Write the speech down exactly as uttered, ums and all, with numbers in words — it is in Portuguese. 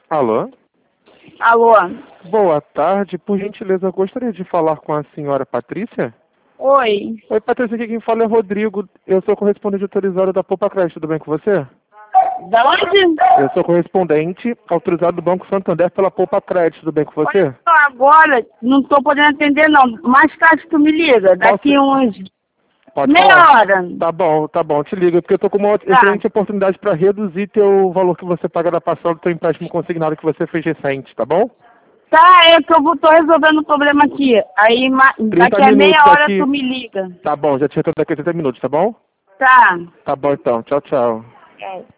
Alô? Alô? Boa tarde. Por gentileza, eu gostaria de falar com a senhora Patrícia. Oi. Oi, Patrícia, aqui quem fala é Rodrigo. Eu sou correspondente autorizado da Poupa Crédito. Tudo bem com você? Da onde? Eu sou correspondente autorizado do Banco Santander pela Poupa Crédito. Tudo bem com você? Olha só, agora não estou podendo atender não. Mais tarde tu me liga. Daqui Posso- uns Pode meia falar? hora. Tá bom, tá bom. Te ligo, porque eu tô com uma Tá. excelente oportunidade para reduzir teu valor que você paga da parcela do teu empréstimo consignado que você fez recente, tá bom? Tá, é que eu vou, tô resolvendo o problema aqui. Aí ma- daqui a meia minutos hora aqui. tu me liga. Tá bom, já tinha daqui a trinta minutos, tá bom? Tá. Tá bom então. Tchau, tchau. É.